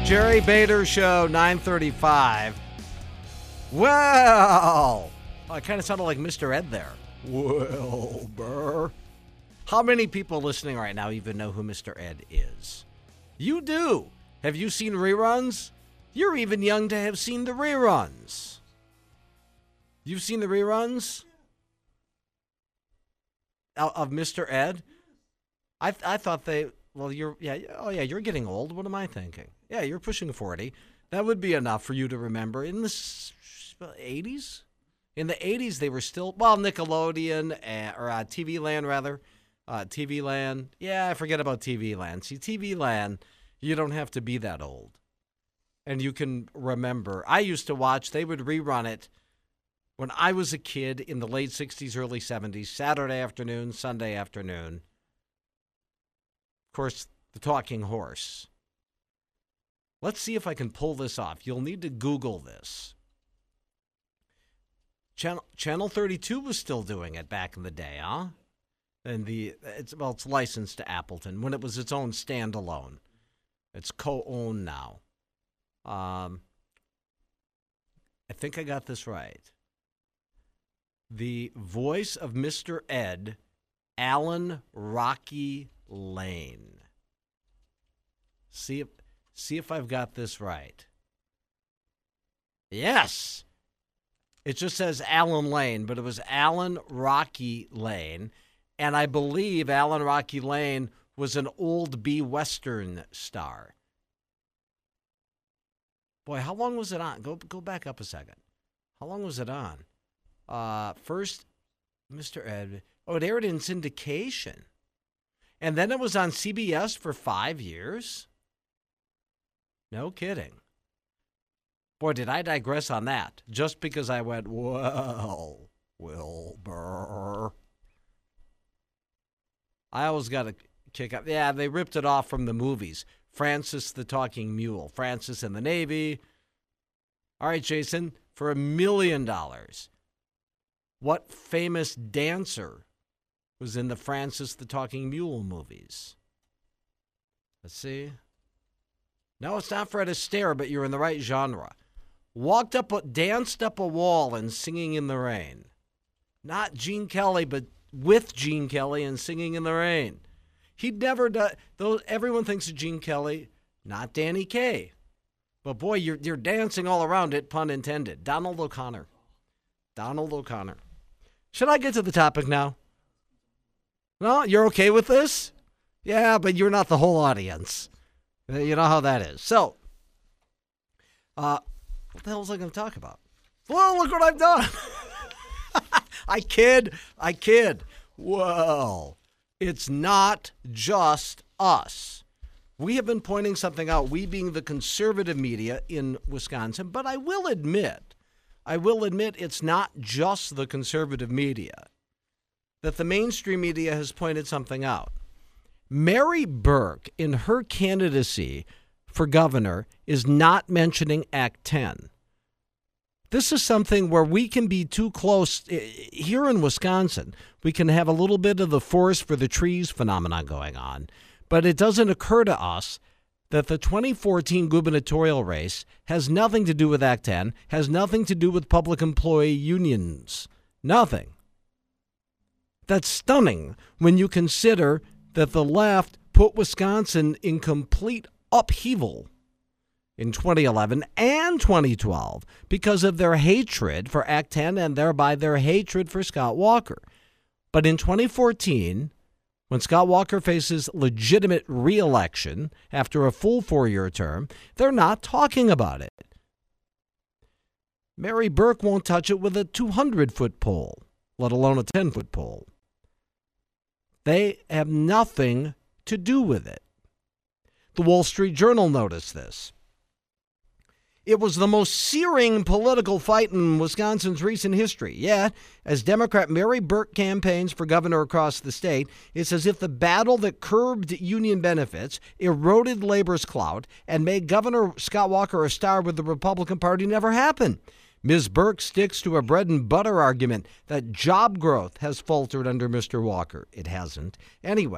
Jerry Bader Show, 9:35. Well, I kind of sounded like Mr. Ed there. Wilbur. How many people listening right now even know who Mr. Ed is? You do. Have you seen reruns? You're even young to have seen the reruns. You've seen the reruns of Mr. Ed? I thought they... Well, you're getting old. What am I thinking? Yeah, you're pushing 40. That would be enough for you to remember. In the 80s? In the 80s, they were still, Nickelodeon, or TV Land, rather. TV Land. Yeah, I forget about TV Land. See, TV Land, you don't have to be that old. And you can remember. I used to watch, they would rerun it when I was a kid in the late 60s, early 70s, Saturday afternoon, Sunday afternoon. Of course, the talking horse. Let's see if I can pull this off. You'll need to Google this. Channel 32 was still doing it back in the day, huh? And it's licensed to Appleton when it was its own standalone. It's co-owned now. I think I got this right. The voice of Mr. Ed, Alan Rocky Lane. See if I've got this right. Yes. It just says Alan Lane, but it was Alan Rocky Lane. And I believe Alan Rocky Lane was an old B-Western star. Boy, how long was it on? Go back up a second. How long was it on? First, Mr. Ed. Oh, it aired in syndication. And then it was on CBS for 5 years? No kidding. Boy, did I digress on that. Just because I went, well, Wilbur. I always got to kick up. Yeah, they ripped it off from the movies. Francis the Talking Mule. Francis in the Navy. All right, Jason, for $1 million, what famous dancer was in the Francis the Talking Mule movies? Let's see. No, it's not Fred Astaire, but you're in the right genre. Danced up a wall and singing in the rain. Not Gene Kelly, but with Gene Kelly and singing in the rain. He'd never done those. Everyone thinks of Gene Kelly, not Danny Kaye. But boy, you're dancing all around it, pun intended. Donald O'Connor. Should I get to the topic now? No, you're okay with this? Yeah, but you're not the whole audience. You know how that is. So, what the hell was I going to talk about? Well, look what I've done. I kid. Well, it's not just us. We have been pointing something out, we being the conservative media in Wisconsin, but I will admit it's not just the conservative media, that the mainstream media has pointed something out. Mary Burke, in her candidacy for governor, is not mentioning Act 10. This is something where we can be too close. Here in Wisconsin, we can have a little bit of the forest for the trees phenomenon going on, but it doesn't occur to us that the 2014 gubernatorial race has nothing to do with Act 10, has nothing to do with public employee unions. Nothing. That's stunning when you consider that the left put Wisconsin in complete upheaval in 2011 and 2012 because of their hatred for Act 10 and thereby their hatred for Scott Walker. But in 2014, when Scott Walker faces legitimate re-election after a full 4-year term, they're not talking about it. Mary Burke won't touch it with a 200-foot pole, let alone a 10-foot pole. They have nothing to do with it. The Wall Street Journal noticed this. It was the most searing political fight in Wisconsin's recent history. Yet, as Democrat Mary Burke campaigns for governor across the state, it's as if the battle that curbed union benefits, eroded labor's clout, and made Governor Scott Walker a star with the Republican Party never happened. Ms. Burke sticks to a bread and butter argument that job growth has faltered under Mr. Walker. It hasn't. Anyway,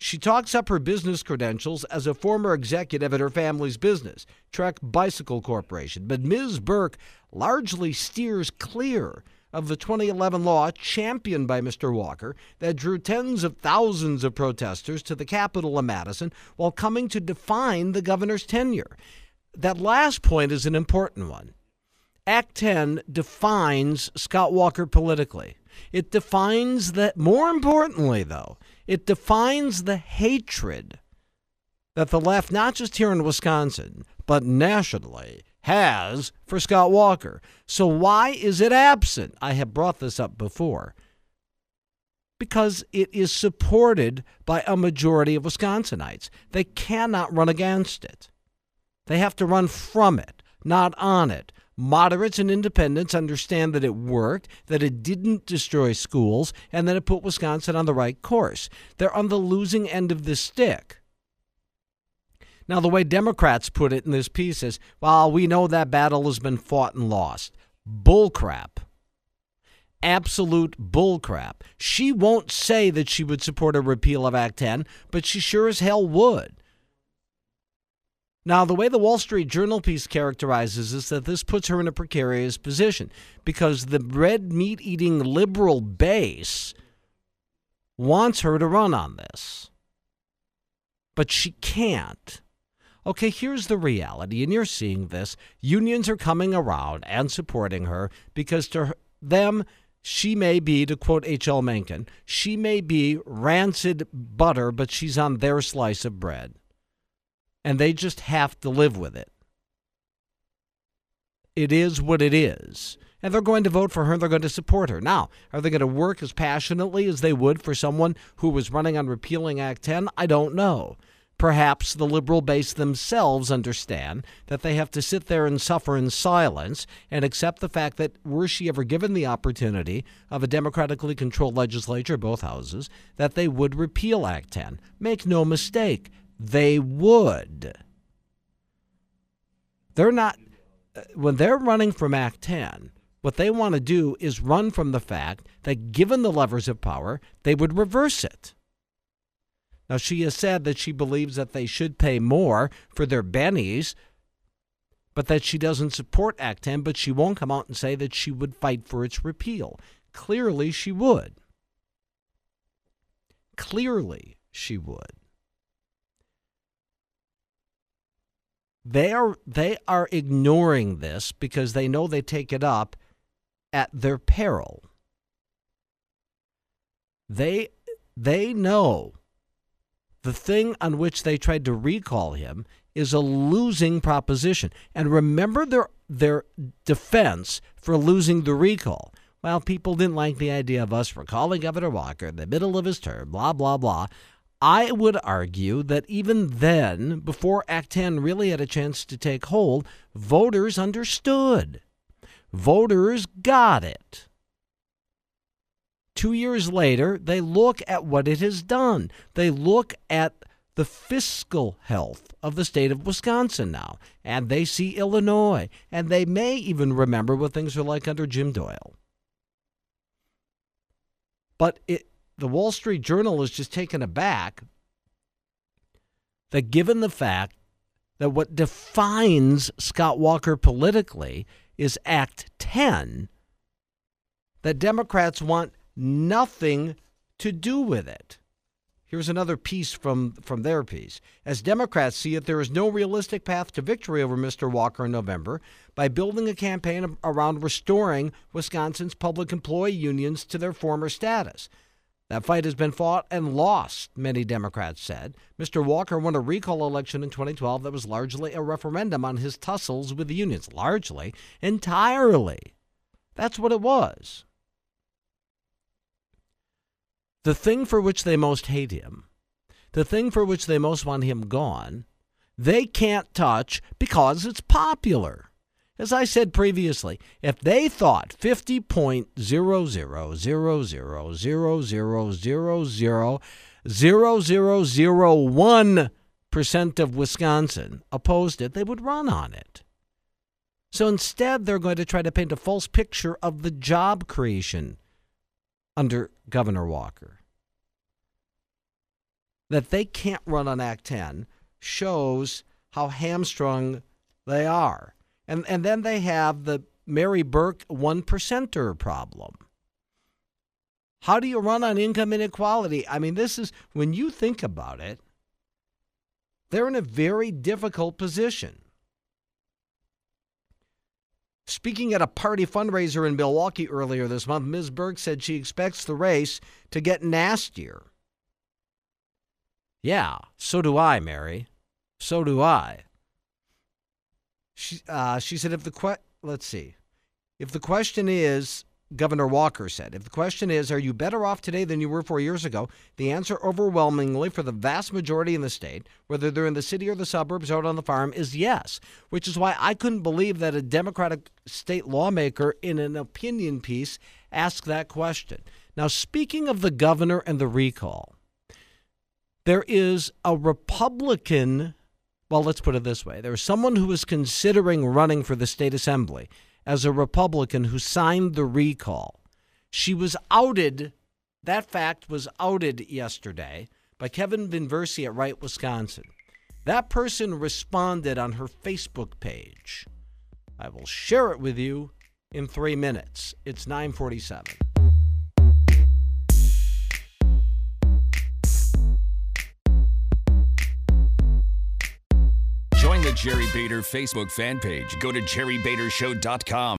She talks up her business credentials as a former executive at her family's business, Trek Bicycle Corporation. But Ms. Burke largely steers clear of the 2011 law championed by Mr. Walker that drew tens of thousands of protesters to the Capitol in Madison while coming to define the governor's tenure. That last point is an important one. Act 10 defines Scott Walker politically. It defines that, more importantly, though, it defines the hatred that the left, not just here in Wisconsin, but nationally, has for Scott Walker. So why is it absent? I have brought this up before. Because it is supported by a majority of Wisconsinites. They cannot run against it. They have to run from it, not on it. Moderates and independents understand that it worked, that it didn't destroy schools, and that it put Wisconsin on the right course. They're on the losing end of the stick. Now, the way Democrats put it in this piece is, well, we know that battle has been fought and lost. Bullcrap. Absolute bullcrap. She won't say that she would support a repeal of Act 10, but she sure as hell would. Now, the way the Wall Street Journal piece characterizes is that this puts her in a precarious position because the red meat-eating liberal base wants her to run on this. But she can't. Okay, here's the reality, and you're seeing this. Unions are coming around and supporting her because to them, she may be, to quote H.L. Mencken, she may be rancid butter, but she's on their slice of bread. And they just have to live with it. It is what it is. And they're going to vote for her, and they're going to support her. Now, are they going to work as passionately as they would for someone who was running on repealing Act 10? I don't know. Perhaps the liberal base themselves understand that they have to sit there and suffer in silence and accept the fact that were she ever given the opportunity of a democratically controlled legislature, both houses, that they would repeal Act 10. Make no mistake. They would. They're not, when they're running from Act 10, what they want to do is run from the fact that given the levers of power, they would reverse it. Now, she has said that she believes that they should pay more for their bennies, but that she doesn't support Act 10, but she won't come out and say that she would fight for its repeal. Clearly, she would. Clearly, she would. They are ignoring this because they know they take it up at their peril. They know the thing on which they tried to recall him is a losing proposition. And remember their defense for losing the recall. Well, people didn't like the idea of us recalling Governor Walker in the middle of his term, blah, blah, blah. I would argue that even then, before Act 10 really had a chance to take hold, voters understood. Voters got it. 2 years later, they look at what it has done. They look at the fiscal health of the state of Wisconsin now, and they see Illinois, and they may even remember what things were like under Jim Doyle. But the Wall Street Journal is just taken aback that given the fact that what defines Scott Walker politically is Act 10, that Democrats want nothing to do with it. Here's another piece from their piece. As Democrats see it, there is no realistic path to victory over Mr. Walker in November by building a campaign around restoring Wisconsin's public employee unions to their former status. That fight has been fought and lost, many Democrats said. Mr. Walker won a recall election in 2012 that was largely a referendum on his tussles with the unions. Largely, entirely. That's what it was. The thing for which they most hate him, the thing for which they most want him gone, they can't touch because it's popular. As I said previously, if they thought 50.0000000001% of Wisconsin opposed it, they would run on it. So instead, they're going to try to paint a false picture of the job creation under Governor Walker. that they can't run on Act 10 shows how hamstrung they are. And then they have the Mary Burke 1%er problem. How do you run on income inequality? I mean, this is, when you think about it, they're in a very difficult position. Speaking at a party fundraiser in Milwaukee earlier this month, Ms. Burke said she expects the race to get nastier. Yeah, so do I, Mary. So do I. She said, if the question is, Governor Walker said, if the question is, are you better off today than you were 4 years ago? The answer overwhelmingly for the vast majority in the state, whether they're in the city or the suburbs or out on the farm, is yes, which is why I couldn't believe that a Democratic state lawmaker in an opinion piece asked that question. Now, speaking of the governor and the recall, there is a Republican, well, let's put it this way. There's someone who is considering running for the state assembly as a Republican who signed the recall. She was outed. That fact was outed yesterday by Kevin Vinversi at Right Wisconsin. That person responded on her Facebook page. I will share it with you in 3 minutes. It's 9:47. Join the Jerry Bader Facebook fan page. Go to jerrybadershow.com.